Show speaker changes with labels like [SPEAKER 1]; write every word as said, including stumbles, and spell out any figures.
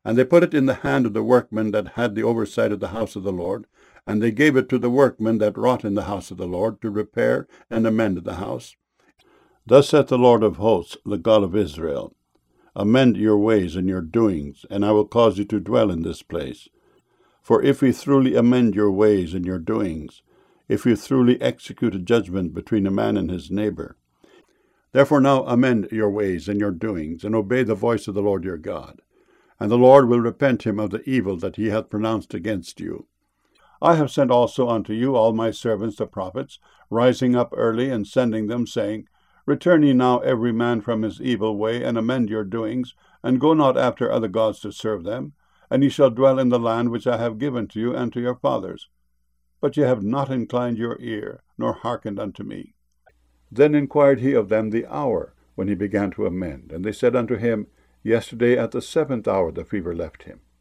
[SPEAKER 1] And they put it in the hand of the workman that had the oversight of the house of the Lord, and they gave it to the workmen that wrought in the house of the Lord, to repair and amend the house. Thus saith the Lord of hosts, the God of Israel, Amend your ways and your doings, and I will cause you to dwell in this place. For if you truly amend your ways and your doings, if you truly execute a judgment between a man and his neighbor, therefore now amend your ways and your doings, and obey the voice of the Lord your God. And the Lord will repent him of the evil that he hath pronounced against you. I have sent also unto you all my servants the prophets, rising up early and sending them, saying, Return ye now every man from his evil way, and amend your doings, and go not after other gods to serve them, and ye shall dwell in the land which I have given to you and to your fathers. But ye have not inclined your ear, nor hearkened unto me. Then inquired he of them the hour when he began to amend. And they said unto him, Yesterday at the seventh hour the fever left him.